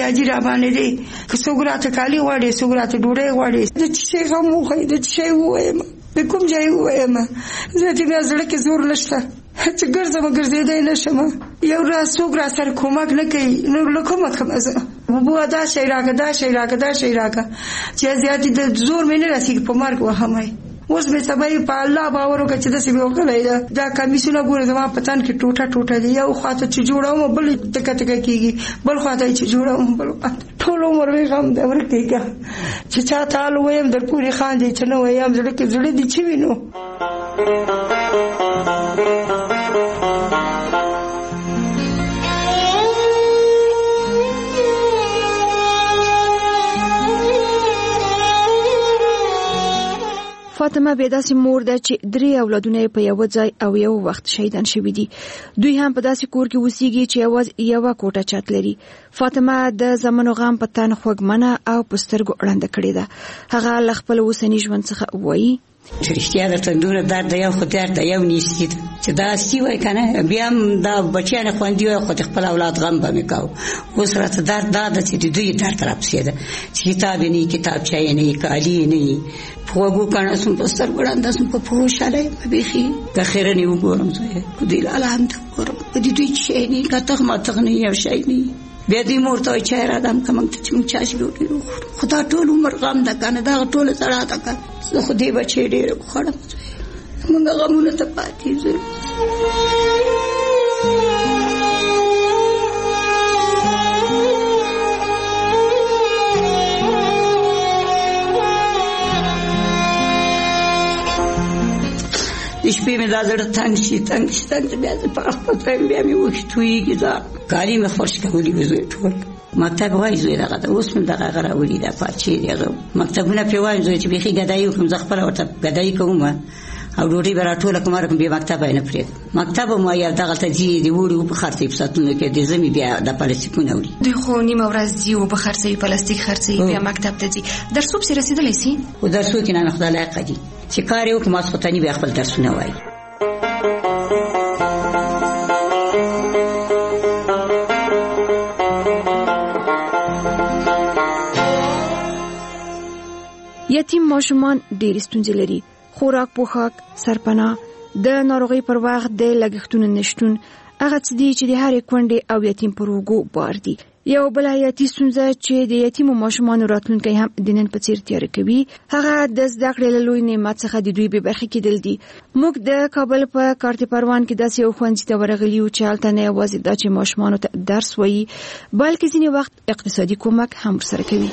میجاجي را باندې دی که څوک راته کالي غواړي څوک راته ډوډۍ غواړي د چې غم وخی د چې وایم د کوم ځای وایم زه دې مې زړه کې زور نشته چې ګرځم ګرځېدای نشم یو راز څوک را سره کومک نه کوي نو له کومه کوم زه بابا دا شی راکړه دا شی راکړه چې زیاتې د زور مې نه رسېږي په مرګ وهمای اوس مې سبا په الله باور وکړ چې داسې به وکړی دا کمیسونه ګوره زما په تن کې ټوټه دی یو خواته چې جوړوم بل تکه کېږي بل خواته چې جوړوم بل ټول عمر مې غم دی ورکېږه چې چا تعال ویم در پورې خاندي چې نه وایم زړه کې زړه دي چې وینو فاطمه بیا داسې مور ده چې 3 اولادونه په یو ځای او یو وخت شهیدان شوي دي. دوی هم په داسې کور کې اوسېږي چې یوازې یوه کوټه چت لري. فاطمه د زمنو غم په تن خوږمنه او په سترګو ړنده کړې ده. هغه له خپل اوسني ژوند څخه وایي چې رښتیا درته دومره درد یو خو درد یو نیستي چې دا سي وای کنه بیا هم دا بچیان خوندي وای خو خپل اولاد غم به مې کاو اوس راته درد دا چې دوی درد راپسې ده چې کتاب نه کتابچه نه کالي نه پوغو کنه سم په ستر ګړاند سم په پوښاله به خي د خیر نه وګورم زه کو دی الحمد وګورم دې دوی شي نه کته ما ته نه یو شي نه بیا دې مورته چې را دم کوم ته چې چاش ګورې خدا ټول عمر غم ده کنه دا ټول سره ده کنه زه خو دې بچي ډېر خوړم موږ غمونه ته پاتې زه شپې مې دا زړه تنګ شي بیا زه په خپل ټایم بیا مې وښتويږي دا کالي مې خوش کولی وزوی ټول مکتب وای زوی دغه اوس مې دغه غراولي دا پاتې دیغه مکتبونه په وای زوی چې بيخي غدایو کوم ځخپل ورته غدای کوم او ډوډۍ براټوله کوم رقم به مکتب نه پرې مکتب مو یا دغه ته دی وړو په خرڅې پساتونه کې د زمي بیا د پلاستیکونه وړي دوی خو نیمه ورځ دی او په خرڅې پلاستیک خرڅې بیا مکتب ته دي درسو سره رسیدلې سي او درسو کې نه خدای قدي چې کار یو کوم اسختنی به خپل درسونه وای یتیم ماشومان ډېر ستونزې لري خوراک پوښاک سرپناه د ناروغي پر وخت د لګښتونو نشټون هغه څه دي چې د هرې کونډې او یتیم پر اوږو بار دي یو بل حیاتي ستونزه چې د یتیمو ماشومانو راتلونکی هم د نن په څیر تیاره کوي هغه د زده کړې له لوی نعمت څخه د دوی بې برخې کېدل دي موږ د کابل په کارت پروان کې داسې یو ښوونځي ته ورغلي یو چې هلته نه یوازې دا چې ماشومانو ته درس وایي بلکې ځینې وخت اقتصادي کومک هم ورسره کوي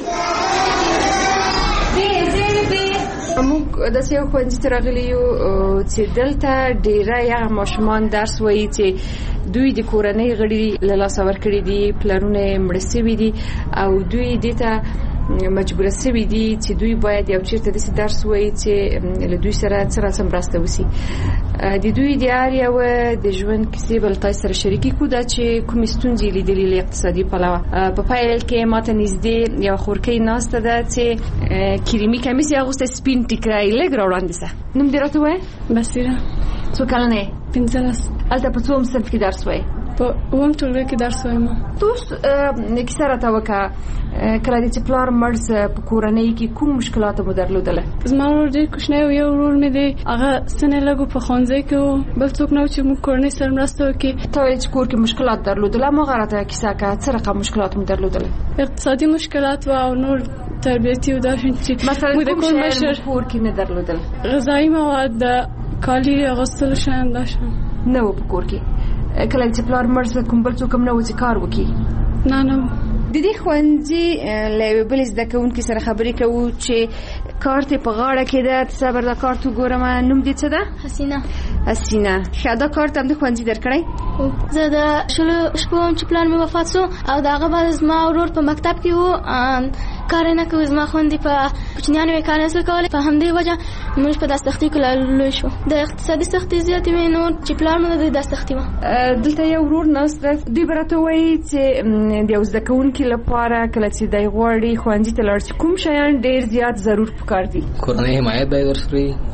موږ داسې یو ښوونځي ته راغلي یو چې دلته ډېری هغه ماشومان درس وایي چې دوی د کورنۍ غړي له لاسه ورکړي دي پلرونه یې مړه سوي دي او دوی دې ته مجبوره سوي دي چې دوی باید یو چېرته داسې درس وایي چې له دوی سره څه راڅه مرسته وشي د دوی د هر یوه د ژوند کیسې به له تاسو سره شریکې کړو دا چې کومې ستونزې لیدلې له اقتصادي پلوه په پیل کې ماته نږدې یوه خورکۍ ناسته ده چې کریمي کمیس یې اغوستی سپین ټیکری لږ راوړاندې شه نوم دې راته ووایه بصیره څو کلنه یې 15 هلته په څوم صنف کې درس وایي په اووم ټولګي کې درس وایم تو کیسه راته وکړه کله چې پلار مړ په کورنۍ کې کوم مشکلات مو درلودله زما ورور ډېر کوچنی و یو ورور مې دی هغه ستنې لږ په ښوونځي کې و بل څوک نه و چې موږ کورنۍ سره مرسته وکړي ته وایې چې کور کې مشکلات درلودله هماغه راته کیسه کړه څه رقم مشکلات مو درلودله اقتصادي مشکلات و او نور تربیتي و دا چې مثلا کوم شی کور کې نه درلودل غذایي مواد د کالي اغوستلو شیان دا شیان نه و په کور کې کله چې پلار مړ شو کوم بل څوک هم نه و چې کار وکړي نه د دې ښوونځي له یوې بلې زده کوونکي سره خبرې کوو چې کارت یې په غاړه کې ده صبر دا کارت وګورم نوم دې څه ده حسینه ښه دا کارت هم د ښوونځي درکړی زه د شلو شپو چې پلار مې وفات شو او د هغه بعد زما ورور په مکتب کې و کار نه کوي زما خویندې په کوچنیانو یې کار نشول کولی په همدې وجه موږ په دا سختي کې لوی شو د اقتصادي سختي زیاتې وې نو چې پلار مې د دا سختي وه دلته یو ورور ناست دی دوی به راته وایي چې د یو زده کوونکي لپاره کله چې دی غواړي ښوونځي ته لاړ شي کوم شیان ډېر زیات ضرور پکار دي کورنۍ حمایت باید ورسره وي او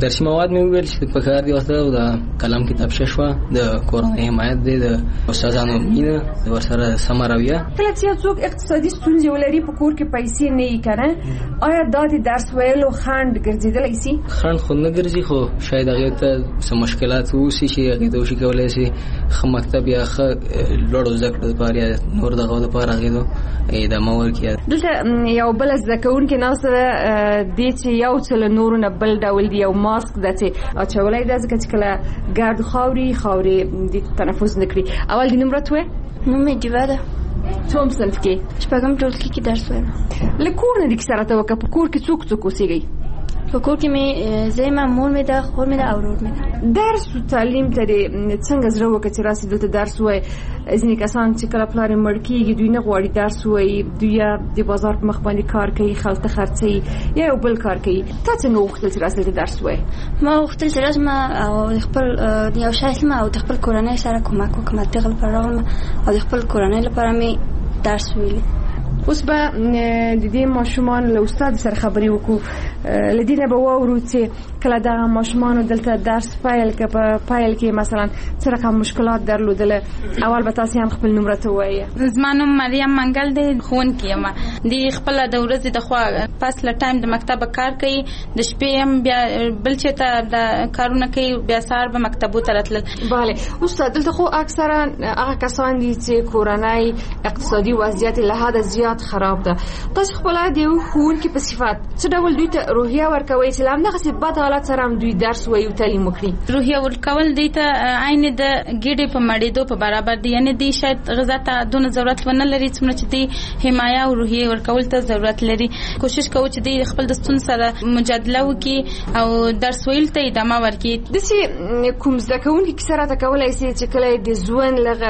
درسي مواد مې وویل چې په کار دی ورته د قلم کتابچه شوه د کورنۍ حمایت دی د استادانو مینه ورسره سمه رویه. کله چې څوک اقتصادي ستونزې ولري په کور کې پیسې نه یې کنه آیا دا د درس ویلو خنډ ګرځېدلی سي؟ خنډ خو نه ګرځي خو شاید هغې ته څه مشکلات ووسي چې هغې ته وشي کولی شي ښه مکتب یا ښه لوړو زده کړو دپاره یا نور دغو دپاره هغې ته ادامه ورکړي. دلته یو بله زده کوونکې ناسته ده دې چې یو څه له نورو نه بل ډول دی یو ماسک ده چې اچولی ده ځکه چې کله ګرد خاورې دې تنفس نه کړي. اول دې نوم راته ووایه. نوم مې ډیوه ده. څوم صنف کې؟ شپږم ټولګي کې درس وایم. له کور نه دې کیسه راته وکړه. په کور کې څوک اوسېږئ؟ په کور کې مې زه یم، مور مې ده، خور مې ده او ورور مې ده. درس او تعلیم ته دې څنګه زړه وکړه چې راسې دلته درس ووایي؟ ځینې کسان چې کله پلار یې مړ کېږي دوی نه غواړي درس ووایي، دوی یا د بازار په مخ باندې کار کوي، خلک ته خرڅوي یا یو بل کار کوي. تا څنګه وغوښتل چې راسې دلته درس ووایي؟ ما وغوښتل چې راسم او د خپل یو شی اسلم او د خپل کورنۍ سره کومک وکړم. دغه لپاره راغلم او د خپل کورنۍ لپاره مې درس ویلی. اوس به د دې ماشومان له استاد سره خبرې وکړو. له دې نه به واورو چې کله دغه ماشومانو دلته درس پیل که په پیل کې مثلا څه رقم مشکلات درلودله. اول به تاسې هم خپل نوم راته ووایه. زما نوم مریم منګل دی، ښوونکې یم. د خپله د ورځې د خوا پس له ټایم د مکتبه کار کوي، د شپې هم بیا بل چېرته د کارونه کوي، بیا سهار به مکتبو ته راتلل. بله استاد، دلته خو اکثرا هغه کسان دي چې کورنۍ اقتصادي وضعیت له حده زیات خراب ده. تاسو خپل د یو ښوونکي په صفت څه ډول دوی ته روحیه ورکوئ چې له همدغسې بد حالت سره هم دوی درس وایي او تعلیم وکړي؟ روحیه ورکول دوی ته عین د ګیډې په مړېدو په برابر دي. یعنې دوی شاید غذا ته دونه ضرورت ونه لري څومره چې دوی حمایه او روحیه ورکول ته ضرورت لري. کوشش کوو چې دوی خپل د ستونزو سره مجادله وکړي او درس ویل ته ادامه ورکړي. داسې کوم زده کوونکي کیسه راته کولی سي چې کله د ژوند لغه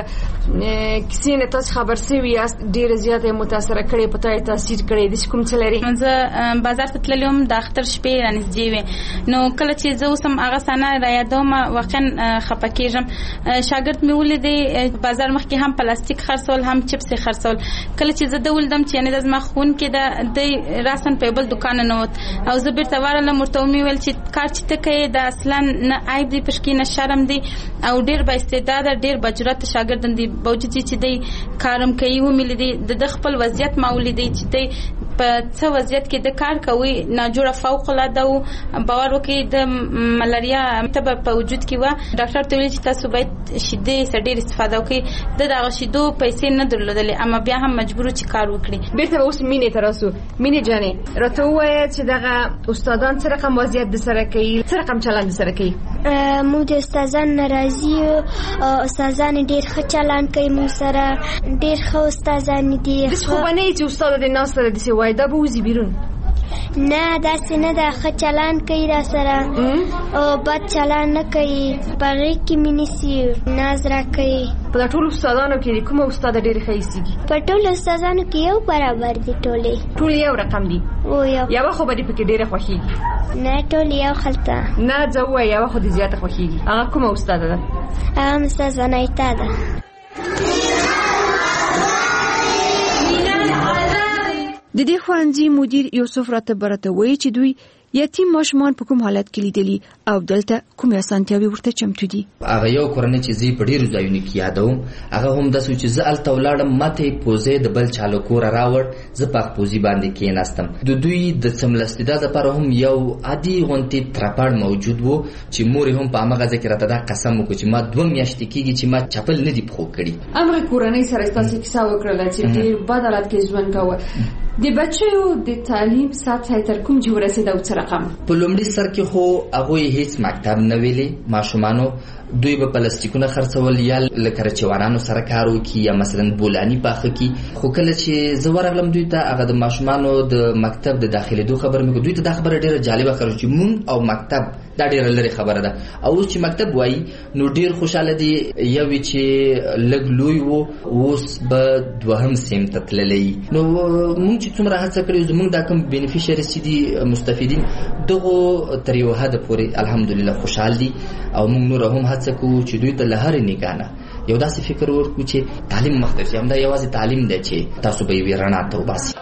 کیسې نه تاسو خبر سوي یاست ډېره زیاته متاثره کړې، په تا یې تاثیر کړی؟ داسې کوم څه لري؟ زه بازار ته تللی وم، د اختر شپې رانږدې وې، نو کله چې زه اوس هم هغه صحنه رایادوم واقعا خفه کېږم. شاګرد مې ولیدی بازار مخکې هم پلاستیک خرڅول هم چپس یې خرڅول. کله چې زه ده ولیدم چې یعنې دا زما ښوونکی ده، دی راسن په بل دوکان ننوت او زه بېرته ورغلم، ورته ومې ویل چې کار چې ته کوې دا اصلا نه عیب دی پشکې نه شرم دی او ډېر با استعداده ډېر با جرأته شاګرد دی، باوجود چې دی کارم کوي. ومې لیدی د خپل وضعیت ما ولیدی چې دی په څه وضعیت کې د کار کوي، ناجوړه فوق العاده و. باور وکړئ د ملاریا تبه په وجود کې و. ډاکټر ته ویل چې تاسو باید شیدې څخه ډېر استفاده وکړئ. د دغه شیدو پیسې نه درلودلې، اما بیا هم مجبور چې کار وکړي. بیرته اوس مینې ته راسو. مینې جانې راته ووایه چې دغه استادان څه رقم وضعیت درسره کوي، څه رقم چلند درسره کوي؟ موږ د استادان ناراضي یو، استادان ډېر ښه چلند کوي موږ سره، ډېر ښه استادان دي. داسې خو به نه وي چې استاد د ناست سره داسې وایي دا به وځي بیرون؟ نه داسې نه ده، ښه چلند کوي را سره او بد چلند نه کوي، په غېږ کې مې نیسي، ناز راکوي. په دا ټولو استادانو کې کومه استاده ډېرې ښه ایسېږي؟ په ټولو استادانو کې یو برابر دي، ټول یو رقم دي. یوه خو به دې پکې ډېره خوښېږي؟ نه ټول یو خلته. نه ځه ووایه یوه خو دې زیاته خوښېږي. هغه کومه استاده ده؟ هغه استاده نایتا ده. د دې ښوونځي مدیر یوسف راته برته وایي چې دوی یتیم ماشومان په کوم حالت کې لیدلي او دلته کومې اسانتیاوې ورته چمتو دي. هغه یو کورنۍ چې زه په ډېرو ځایونو کې یادوم، هغه هم داسې چې زه هلته ولاړم، ماته یې پوزې د بل چا له کوره راوړ، زه په هغه پوزې باندې کېناستم. د دوی د څملستېدا دپاره هم یو عادي غوندې ترپاړ موجود و چې مور یې هم په همغه ځای کې راته دا قسم وکړو چې ما 2 میاشتې کېږي چې ما چپل نه دي پښو کړي. همغې کورنۍ سره ستاسې کیسه وکړله چې ډېر بد حالت کې ژوند کوه. د بچیو د تعلیم سطح تر کوم چې ورسېده او څه رقم؟ په لومړي سر کې خو هغوی هیڅ مکتب نه ویلې ماشومانو. دوی به پلاستیکونه خرڅول یا له کرچوانانو سره کار وکړي یا مثلا بولاني پاخه کړي. خو کله چې زه ورغلم دوی ته هغه د ماشومانو د مکتب د داخلېدو خبره مې کړه. دوی ته دا خبره ډېره جالبه ښکاري چې مونږ او مکتب دا ډېره لرې خبره ده. او اوس چې مکتب وایي نو ډېر خوشحاله دي. یوې چې لږ لوی و اوس به 2م سیم ته تللی. نو مونږ چې څومره هڅه کړې زمونږ دا کوم بینیفیشریز چې دي مستفیدین دغو تر یو حده پورې الحمدلله خوشحال دي. او مونږ نور هم هڅه کوو چې دوی ته له هرې نګاه نه یو داسې فکر ورکړو چې تعلیم مخته شي. همدا یوازې تعلیم دی چې تاسو به یې رڼا ته وباسي.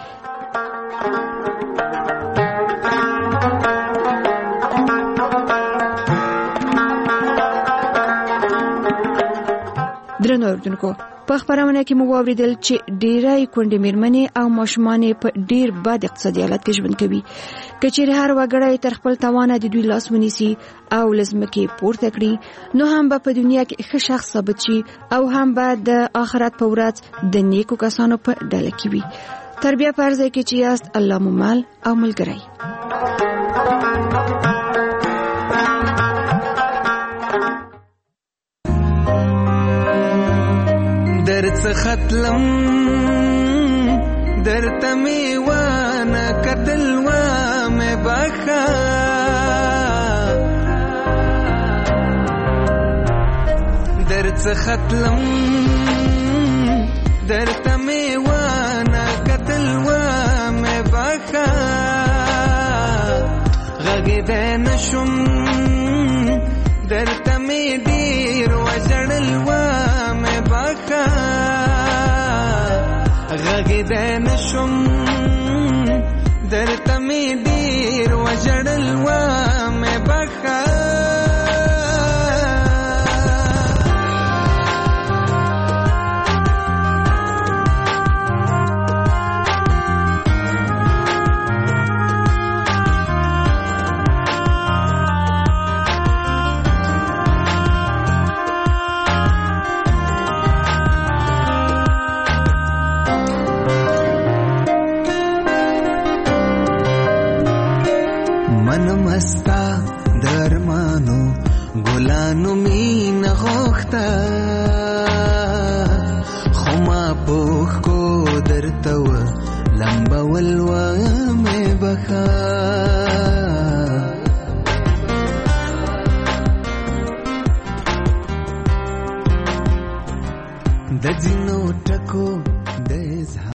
درنو اوردونکو په خبرونه کې مو واوریدل چې ډیرای کونډې میرمنې او ماشومان په ډیر بد اقتصادي حالت کې ژوند کوي. کچېره هر وګړی تر خپل توانه د دوی لاس ونیسي او لزمکه پورته کړي نو هم په دنیا کې ښه شخص ثابت شي او هم د آخرت په ورځ د نیکو کسانو په ډله کې وي. تربیه پرځای کې چې یاست الله مو مال او ملګری. ختلم درته میوانه کتل و مې بخا درته ختلم درته میوانه کتل و مې بخا غږیدای نشم درته مې ډیر وژړل و مې بخا غږیدای نشم درته مې ډیر وژړل و مې بخا مستا درمانو ګلانو مين غوښتا خما پوخ کو درته و لمبا ولوا مې بخا د ځینو ټکو